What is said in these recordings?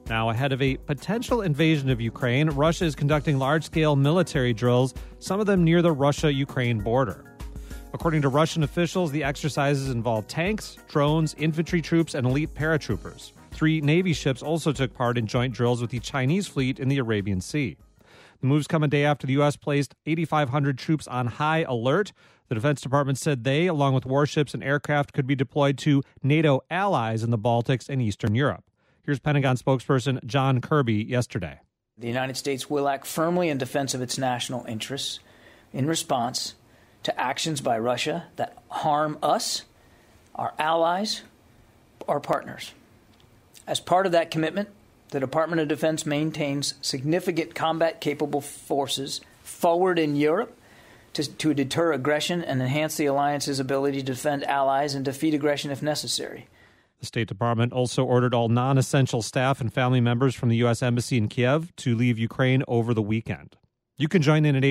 Now, ahead of a potential invasion of Ukraine, Russia is conducting large-scale military drills, some of them near the Russia-Ukraine border. According to Russian officials, the exercises involve tanks, drones, infantry troops, and elite paratroopers. 3 Navy ships also took part in joint drills with the Chinese fleet in the Arabian Sea. The moves come a day after the U.S. placed 8,500 troops on high alert. The Defense Department said they, along with warships and aircraft, could be deployed to NATO allies in the Baltics and Eastern Europe. Here's Pentagon spokesperson John Kirby yesterday. The United States will act firmly in defense of its national interests in response to actions by Russia that harm us, our allies, our partners. As part of that commitment, the Department of Defense maintains significant combat-capable forces forward in Europe to deter aggression and enhance the alliance's ability to defend allies and defeat aggression if necessary. The State Department also ordered all non-essential staff and family members from the U.S. Embassy in Kiev to leave Ukraine over the weekend. You can join in at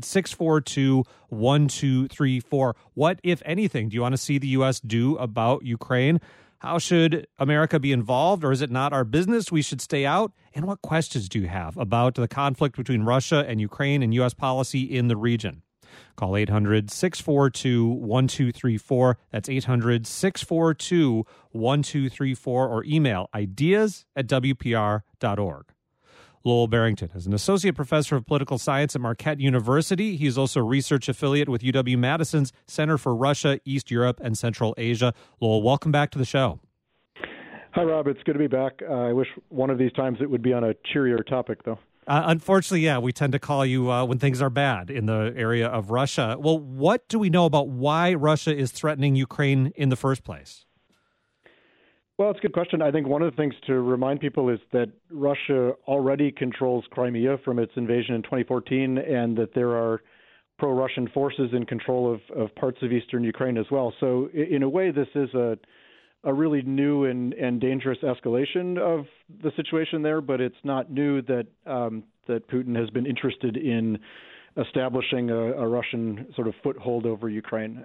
800-642-1234. What, if anything, do you want to see the U.S. do about Ukraine? How should America be involved, or is it not our business? We should stay out. And what questions do you have about the conflict between Russia and Ukraine and U.S. policy in the region? Call 800-642-1234. That's 800-642-1234, or email ideas@wpr.org. Lowell Barrington is an associate professor of political science at Marquette University. He is also a research affiliate with UW-Madison's Center for Russia, East Europe, and Central Asia. Lowell, welcome back to the show. Hi, Rob. It's good to be back. I wish one of these times it would be on a cheerier topic, though. Unfortunately, yeah, we tend to call you when things are bad in the area of Russia. Well, what do we know about why Russia is threatening Ukraine in the first place? Well, it's a good question. I think one of the things to remind people is that Russia already controls Crimea from its invasion in 2014, and that there are pro-Russian forces in control of parts of eastern Ukraine as well. So in a way, this is a really new and dangerous escalation of the situation there, but it's not new that Putin has been interested in establishing a Russian sort of foothold over Ukraine.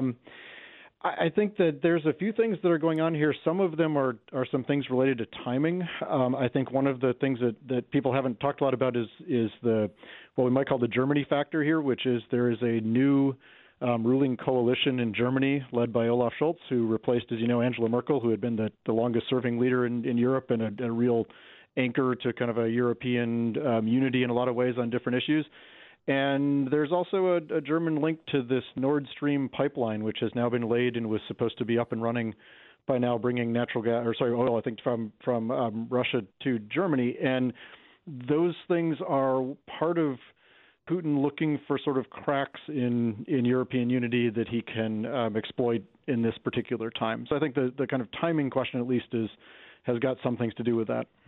I think that there's a few things that are going on here. Some of them are some things related to timing. I think one of the things that people haven't talked a lot about is the what we might call the Germany factor here, which is there is a new ruling coalition in Germany led by Olaf Scholz, who replaced, as you know, Angela Merkel, who had been the longest-serving leader in Europe and a real anchor to kind of a European unity in a lot of ways on different issues. And there's also a German link to this Nord Stream pipeline, which has now been laid and was supposed to be up and running by now, bringing oil, I think, from Russia to Germany. And those things are part of Putin looking for sort of cracks in European unity that he can exploit in this particular time. So I think the kind of timing question, at least, has got some things to do with that.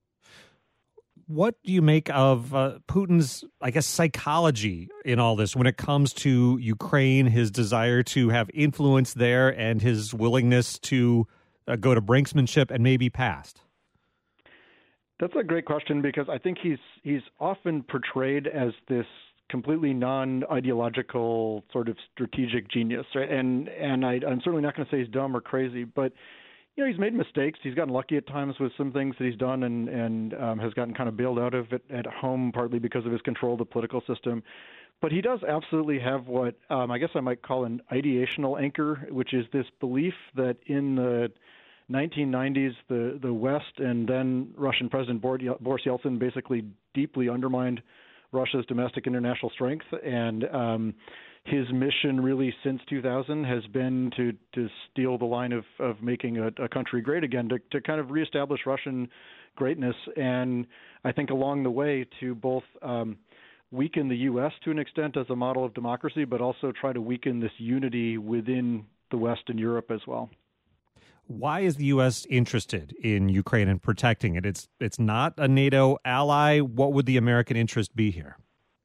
What do you make of Putin's, I guess, psychology in all this when it comes to Ukraine, his desire to have influence there and his willingness to go to brinksmanship and maybe past? That's a great question, because I think he's often portrayed as this completely non-ideological sort of strategic genius, right? And I'm certainly not going to say he's dumb or crazy, but he's made mistakes. He's gotten lucky at times with some things that he's done and has gotten kind of bailed out of it at home, partly because of his control of the political system. But he does absolutely have what I guess I might call an ideational anchor, which is this belief that in the 1990s, the West and then Russian President Boris Yeltsin basically deeply undermined Russia's domestic international strength, and his mission really since 2000 has been to steal the line of making a country great again, to kind of reestablish Russian greatness, and I think along the way to both weaken the U.S. to an extent as a model of democracy, but also try to weaken this unity within the West and Europe as well. Why is the U.S. interested in Ukraine and protecting it? It's not a NATO ally. What would the American interest be here?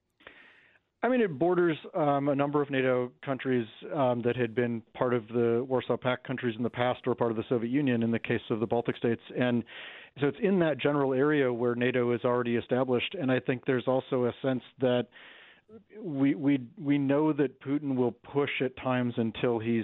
I mean, it borders a number of NATO countries that had been part of the Warsaw Pact countries in the past, or part of the Soviet Union in the case of the Baltic states. And so it's in that general area where NATO is already established. And I think there's also a sense that we know that Putin will push at times until he's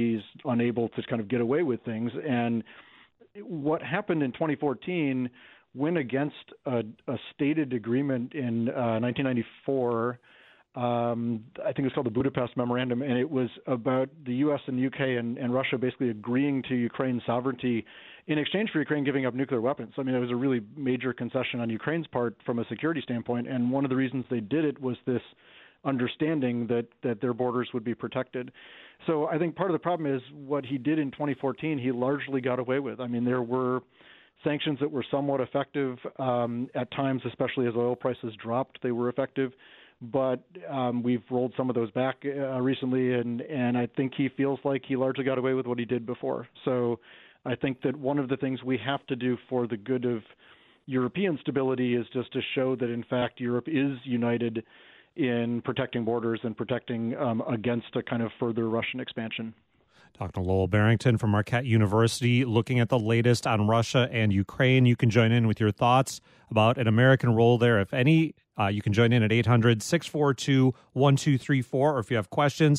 unable to kind of get away with things. And what happened in 2014 went against a stated agreement in 1994. I think it was called the Budapest Memorandum, and it was about the U.S. and the UK and Russia basically agreeing to Ukraine's sovereignty in exchange for Ukraine giving up nuclear weapons. I mean, it was a really major concession on Ukraine's part from a security standpoint, and one of the reasons they did it was this understanding that their borders would be protected. So I think part of the problem is what he did in 2014, he largely got away with. I mean, there were sanctions that were somewhat effective at times, especially as oil prices dropped, they were effective. But we've rolled some of those back recently, and I think he feels like he largely got away with what he did before. So I think that one of the things we have to do for the good of European stability is just to show that, in fact, Europe is united in protecting borders and protecting against a kind of further Russian expansion. Dr. Lowell Barrington from Marquette University looking at the latest on Russia and Ukraine. You can join in with your thoughts about an American role there, if any. You can join in at 800-642-1234, or if you have questions,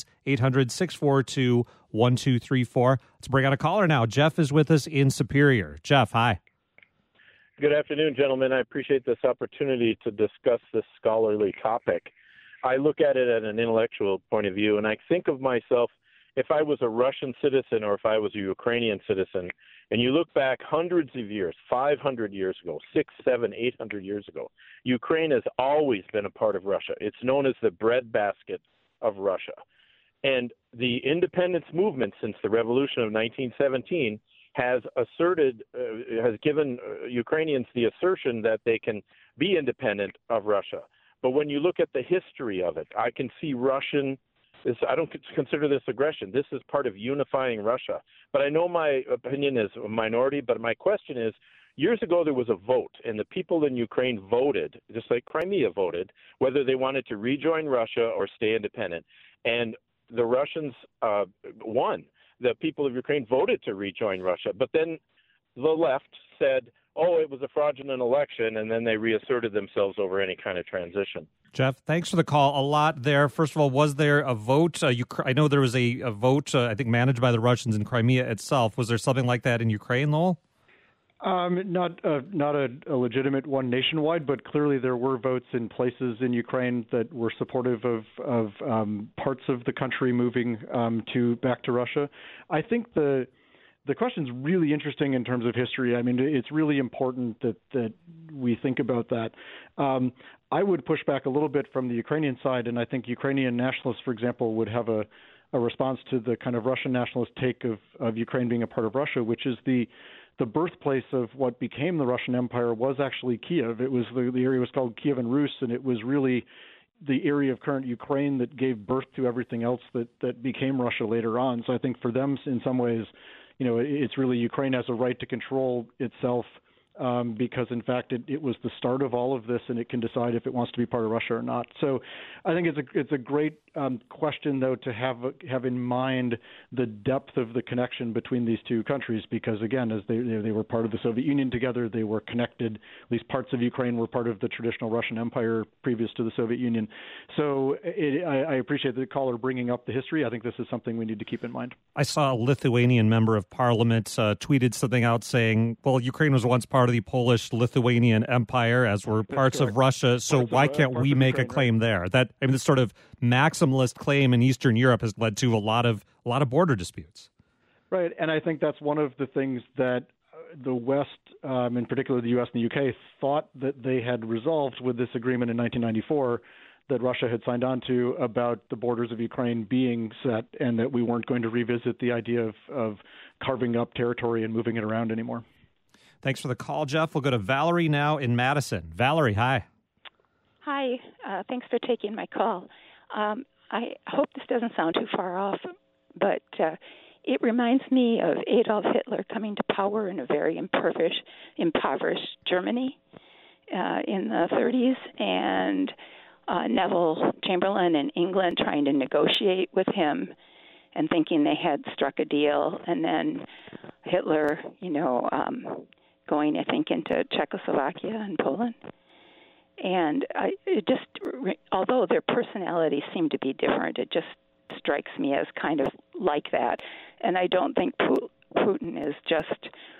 800-642-1234. Let's bring out a caller now. Jeff is with us in Superior. Jeff, hi. Good afternoon, gentlemen. I appreciate this opportunity to discuss this scholarly topic. I look at it at an intellectual point of view, and I think of myself, if I was a Russian citizen or if I was a Ukrainian citizen, and you look back hundreds of years, 500 years ago, 600, 700, 800 years ago, Ukraine has always been a part of Russia. It's known as the breadbasket of Russia. And the independence movement since the revolution of 1917 has given Ukrainians the assertion that they can be independent of Russia. But when you look at the history of it, I can see I don't consider this aggression. This is part of unifying Russia. But I know my opinion is a minority, but my question is, years ago there was a vote, and the people in Ukraine voted, just like Crimea voted, whether they wanted to rejoin Russia or stay independent. And the Russians won. The people of Ukraine voted to rejoin Russia. But then the left said, oh, it was a fraudulent election, and then they reasserted themselves over any kind of transition. Jeff, thanks for the call. A lot there. First of all, was there a vote? I know there was a vote, I think, managed by the Russians in Crimea itself. Was there something like that in Ukraine, Lowell? Not a legitimate one nationwide, but clearly there were votes in places in Ukraine that were supportive of parts of the country moving back to Russia. I think the question's really interesting in terms of history. I mean, it's really important that we think about that. I would push back a little bit from the Ukrainian side, and I think Ukrainian nationalists, for example, would have a response to the kind of Russian nationalist take of Ukraine being a part of Russia, which is the birthplace of what became the Russian Empire was actually Kiev. It was the area was called Kievan Rus, and it was really the area of current Ukraine that gave birth to everything else that became Russia later on. So I think for them, in some ways, it's really Ukraine has a right to control itself because, in fact, it was the start of all of this, and it can decide if it wants to be part of Russia or not. So I think it's a great question, though, to have in mind the depth of the connection between these two countries because, again, as they were part of the Soviet Union together, they were connected. At least parts of Ukraine were part of the traditional Russian Empire previous to the Soviet Union. So I appreciate the caller bringing up the history. I think this is something we need to keep in mind. I saw a Lithuanian member of parliament tweeted something out saying, well, Ukraine was once part of the Polish-Lithuanian Empire, as were parts of Russia, so why can't we make a claim there? This sort of maximalist claim in Eastern Europe has led to a lot of border disputes. Right, and I think that's one of the things that the West, in particular the U.S. and the UK, thought that they had resolved with this agreement in 1994 that Russia had signed on to about the borders of Ukraine being set and that we weren't going to revisit the idea of carving up territory and moving it around anymore. Thanks for the call, Jeff. We'll go to Valerie now in Madison. Valerie, hi. Hi. Thanks for taking my call. I hope this doesn't sound too far off, but it reminds me of Adolf Hitler coming to power in a very impoverished Germany in the 30s, and Neville Chamberlain in England trying to negotiate with him and thinking they had struck a deal, and then Hitler, going, I think, into Czechoslovakia and Poland. And although their personalities seem to be different, it just strikes me as kind of like that. And I don't think Putin is just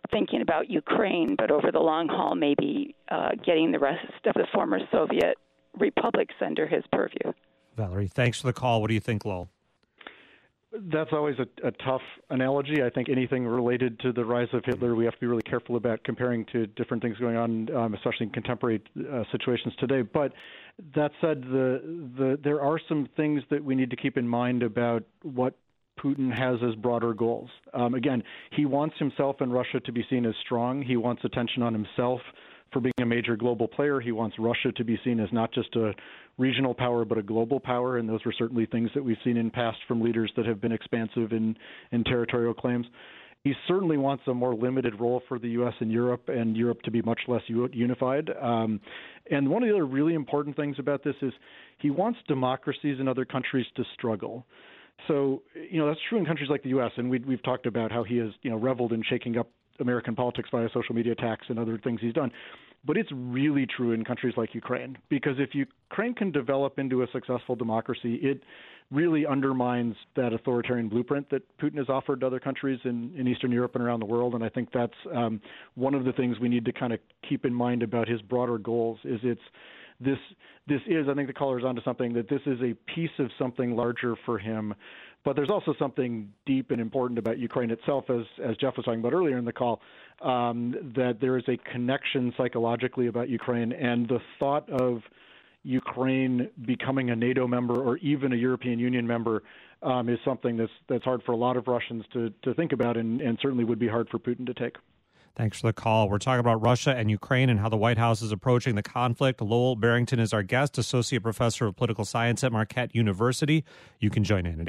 thinking about Ukraine, but over the long haul, maybe getting the rest of the former Soviet republics under his purview. Valerie, thanks for the call. What do you think, Lowell? That's always a tough analogy. I think anything related to the rise of Hitler, we have to be really careful about comparing to different things going on, especially in contemporary situations today. But that said, there are some things that we need to keep in mind about what Putin has as broader goals. Again, he wants himself and Russia to be seen as strong. He wants attention on himself for being a major global player. He wants Russia to be seen as not just a regional power, but a global power, and those were certainly things that we've seen in past from leaders that have been expansive in territorial claims. He certainly wants a more limited role for the U.S. and Europe to be much less unified. And one of the other really important things about this is he wants democracies in other countries to struggle. So, that's true in countries like the U.S., and we've talked about how he has, reveled in shaking up American politics via social media attacks and other things he's done. But it's really true in countries like Ukraine, because if Ukraine can develop into a successful democracy, it really undermines that authoritarian blueprint that Putin has offered to other countries in Eastern Europe and around the world. And I think that's one of the things we need to kind of keep in mind about his broader goals is this is, I think the caller's onto something, that this is a piece of something larger for him. But there's also something deep and important about Ukraine itself, as Jeff was talking about earlier in the call, that there is a connection psychologically about Ukraine, and the thought of Ukraine becoming a NATO member or even a European Union member is something that's hard for a lot of Russians to think about, and certainly would be hard for Putin to take. Thanks for the call. We're talking about Russia and Ukraine and how the White House is approaching the conflict. Lowell Barrington is our guest, Associate Professor of Political Science at Marquette University. You can join in at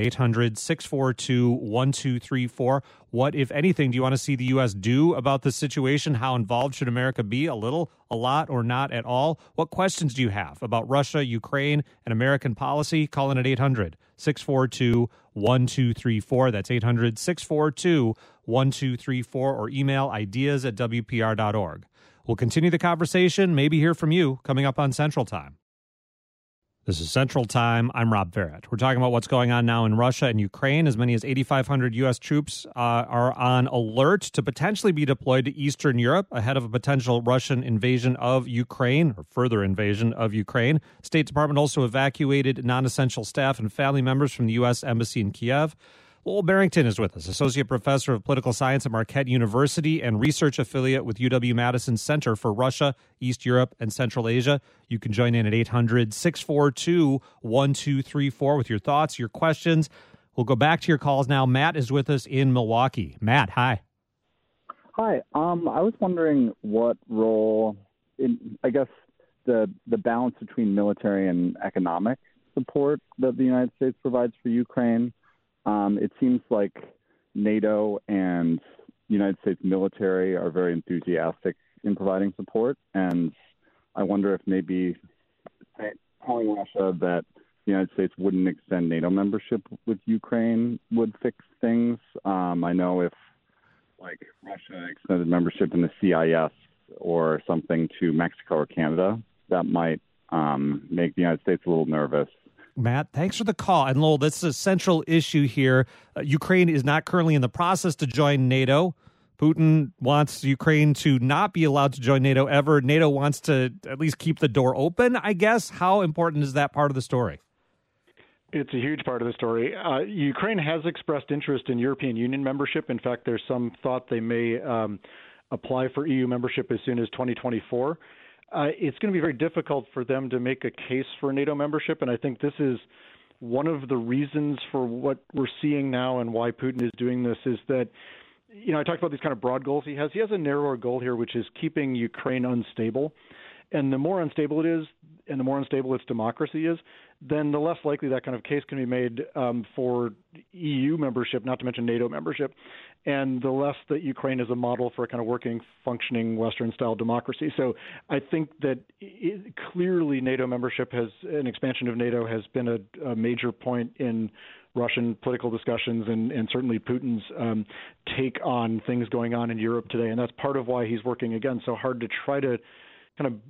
800-642-1234. What, if anything, do you want to see the U.S. do about this situation? How involved should America be? A little, a lot, or not at all? What questions do you have about Russia, Ukraine, and American policy? Call in at 800-642-1234. That's 800-642-1234, or email ideas@wpr.org. We'll continue the conversation, maybe hear from you, coming up on Central Time. This is Central Time. I'm Rob Barrett. We're talking about what's going on now in Russia and Ukraine. As many as 8,500 U.S. troops are on alert to potentially be deployed to Eastern Europe ahead of a potential Russian invasion of Ukraine, or further invasion of Ukraine. State Department also evacuated non-essential staff and family members from the U.S. Embassy in Kiev. Lowell Barrington is with us, Associate Professor of Political Science at Marquette University and research affiliate with UW-Madison Center for Russia, East Europe, and Central Asia. You can join in at 800-642-1234 with your thoughts, your questions. We'll go back to your calls now. Matt is with us in Milwaukee. Matt, hi. Hi. I was wondering what role, the balance between military and economic support that the United States provides for Ukraine. It seems like NATO and United States military are very enthusiastic in providing support, and I wonder if maybe telling Russia that the United States wouldn't extend NATO membership with Ukraine would fix things. I know if, Russia extended membership in the CIS or something to Mexico or Canada, that might make the United States a little nervous. Matt, thanks for the call. And Lowell, that's a central issue here. Ukraine is not currently in the process to join NATO. Putin wants Ukraine to not be allowed to join NATO ever. NATO wants to at least keep the door open, I guess. How important is that part of the story? It's a huge part of the story. Ukraine has expressed interest in European Union membership. In fact, there's some thought they may apply for EU membership as soon as 2024. It's going to be very difficult for them to make a case for NATO membership, and I think this is one of the reasons for what we're seeing now and why Putin is doing this is that, I talked about these kind of broad goals he has. He has a narrower goal here, which is keeping Ukraine unstable. And the more unstable it is, and the more unstable its democracy is, then the less likely that kind of case can be made for EU membership, not to mention NATO membership, and the less that Ukraine is a model for a kind of working, functioning Western-style democracy. So I think that clearly NATO membership an expansion of NATO has been a major point in Russian political discussions and certainly Putin's take on things going on in Europe today. And that's part of why he's working, again, so hard to try to kind of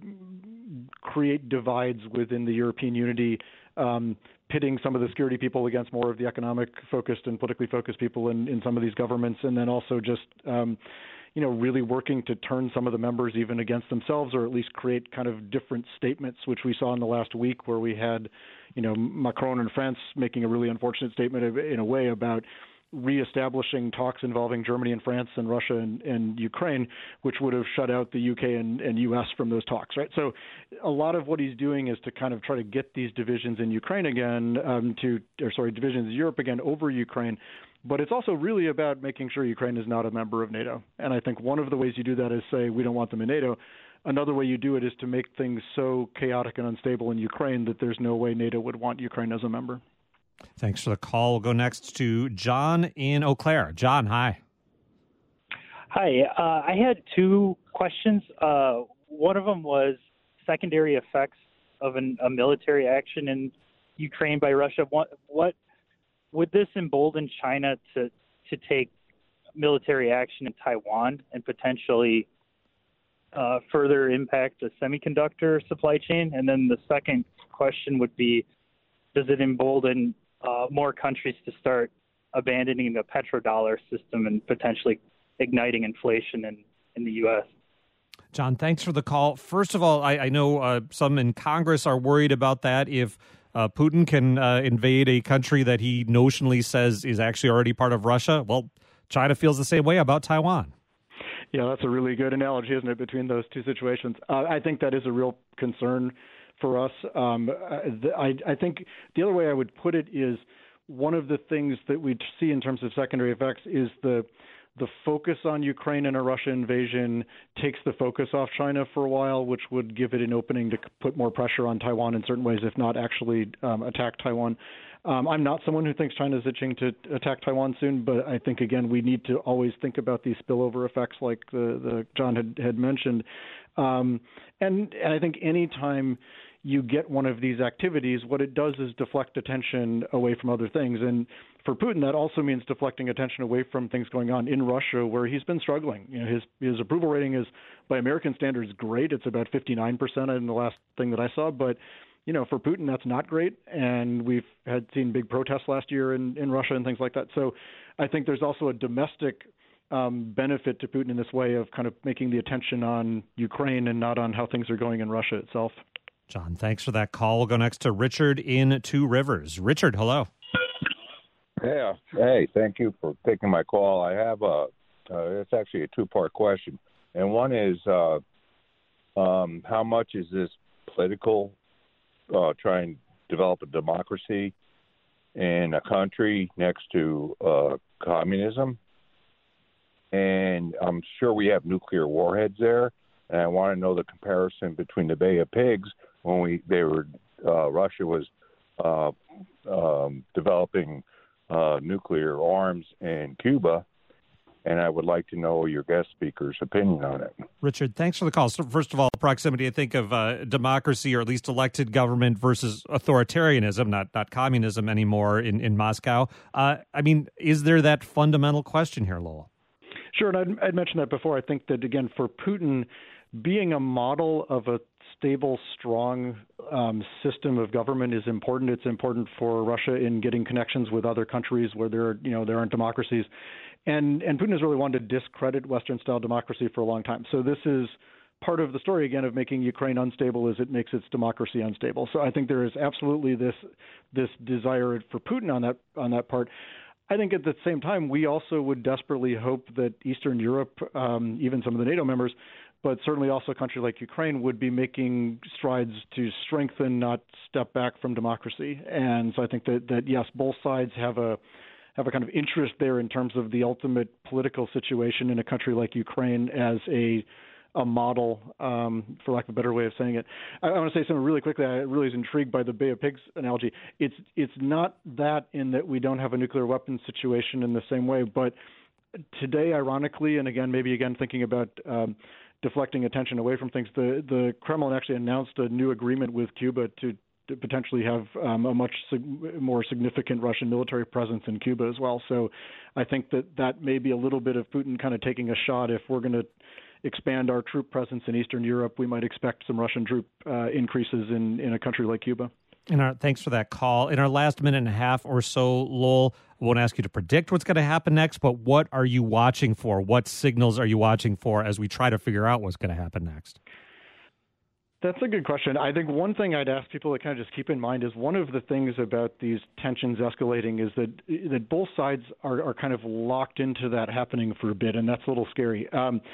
create divides within the European unity, pitting some of the security people against more of the economic focused and politically focused people in some of these governments, and then also just really working to turn some of the members even against themselves, or at least create kind of different statements, which we saw in the last week, where we had, Macron in France making a really unfortunate statement in a way about reestablishing talks involving Germany and France and Russia and Ukraine, which would have shut out the UK and US from those talks, right? So a lot of what he's doing is to kind of try to get these divisions in Ukraine again, divisions in Europe again over Ukraine. But it's also really about making sure Ukraine is not a member of NATO. And I think one of the ways you do that is say, we don't want them in NATO. Another way you do it is to make things so chaotic and unstable in Ukraine that there's no way NATO would want Ukraine as a member. Thanks for the call. We'll go next to John in Eau Claire. John, hi. Hi. I had two questions. One of them was secondary effects of a military action in Ukraine by Russia. What would this embolden China to take military action in Taiwan and potentially further impact the semiconductor supply chain? And then the second question would be, does it embolden more countries to start abandoning the petrodollar system and potentially igniting inflation in the U.S.? John, thanks for the call. First of all, I know some in Congress are worried about that. If Putin can invade a country that he notionally says is actually already part of Russia, well, China feels the same way about Taiwan. Yeah, that's a really good analogy, isn't it, between those two situations? I think that is a real concern for us. I think the other way I would put it is one of the things that we see in terms of secondary effects is the focus on Ukraine and a Russia invasion takes the focus off China for a while, which would give it an opening to put more pressure on Taiwan in certain ways, if not actually attack Taiwan. I'm not someone who thinks China is itching to attack Taiwan soon, but I think, again, we need to always think about these spillover effects like the John had mentioned. And I think any time you get one of these activities, what it does is deflect attention away from other things. And for Putin, that also means deflecting attention away from things going on in Russia, where he's been struggling. His approval rating is, by American standards, great. It's about 59% in the last thing that I saw. But, for Putin, that's not great. And we've seen big protests last year in Russia and things like that. So I think there's also a domestic benefit to Putin in this way of kind of making the attention on Ukraine and not on how things are going in Russia itself. John, thanks for that call. We'll go next to Richard in Two Rivers. Richard, hello. Yeah. Hey, thank you for taking my call. I have it's actually a two-part question. And one is, how much is this political, trying to develop a democracy in a country next to communism? And I'm sure we have nuclear warheads there. And I want to know the comparison between the Bay of Pigs when Russia was developing nuclear arms in Cuba, and I would like to know your guest speaker's opinion on it. Richard, thanks for the call. So first of all, proximity, I think of democracy, or at least elected government, versus authoritarianism, not communism anymore in Moscow. Is there that fundamental question here, Lowell? Sure, and I'd mentioned that before. I think that, again, for Putin, being a model of a stable, strong system of government is important. It's important for Russia in getting connections with other countries where there aren't democracies. And Putin has really wanted to discredit Western-style democracy for a long time. So this is part of the story, again, of making Ukraine unstable as it makes its democracy unstable. So I think there is absolutely this desire for Putin on that part. I think at the same time, we also would desperately hope that Eastern Europe, even some of the NATO members, but certainly also a country like Ukraine, would be making strides to strengthen, not step back from democracy. And so I think that yes, both sides have a kind of interest there in terms of the ultimate political situation in a country like Ukraine as a model, for lack of a better way of saying it. I want to say something really quickly. I really was intrigued by the Bay of Pigs analogy. It's not that in that we don't have a nuclear weapons situation in the same way, but today, ironically, and maybe thinking about deflecting attention away from things, the Kremlin actually announced a new agreement with Cuba to potentially have a much more significant Russian military presence in Cuba as well. So I think that may be a little bit of Putin kind of taking a shot. If we're going to expand our troop presence in Eastern Europe, we might expect some Russian troop increases in a country like Cuba. Thanks for that call. In our last minute and a half or so, Lowell, I won't ask you to predict what's going to happen next, but what are you watching for? What signals are you watching for as we try to figure out what's going to happen next? That's a good question. I think one thing I'd ask people to kind of just keep in mind is one of the things about these tensions escalating is that both sides are kind of locked into that happening for a bit, and that's a little scary.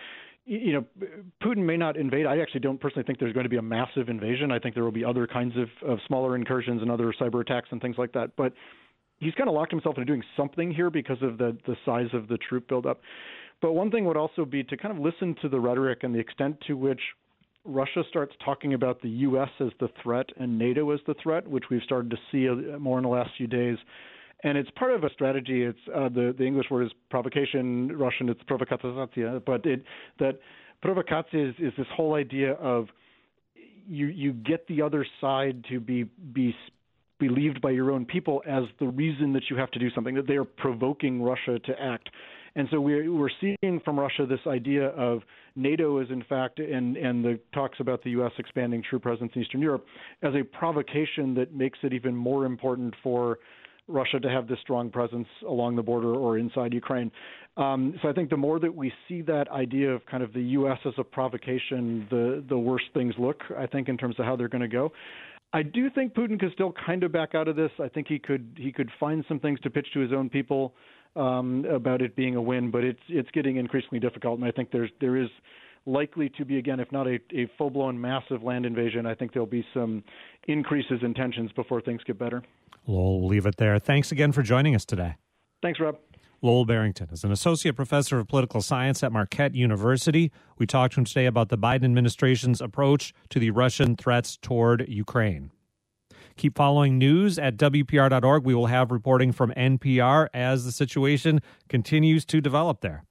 Putin may not invade. I actually don't personally think there's going to be a massive invasion. I think there will be other kinds of smaller incursions and other cyber attacks and things like that. But he's kind of locked himself into doing something here because of the size of the troop buildup. But one thing would also be to kind of listen to the rhetoric and the extent to which Russia starts talking about the U.S. as the threat and NATO as the threat, which we've started to see more in the last few days. And it's part of a strategy. It's the English word is provocation. Russian, it's provokacja. But that provokacja is this whole idea of you get the other side to be believed by your own people as the reason that you have to do something, that they are provoking Russia to act. And so we're seeing from Russia this idea of NATO is in fact, and the talks about the U.S. expanding troop presence in Eastern Europe as a provocation that makes it even more important for Russia to have this strong presence along the border or inside Ukraine. So I think the more that we see that idea of kind of the U.S. as a provocation, the worse things look, I think, in terms of how they're going to go. I do think Putin could still kind of back out of this. I think he could find some things to pitch to his own people about it being a win, but it's getting increasingly difficult, and I think there is likely to be, again, if not a full-blown massive land invasion, I think there'll be some increases in tensions before things get better. Lowell, we'll leave it there. Thanks again for joining us today. Thanks, Rob. Lowell Barrington is an associate professor of political science at Marquette University. We talked to him today about the Biden administration's approach to the Russian threats toward Ukraine. Keep following news at WPR.org. We will have reporting from NPR as the situation continues to develop there.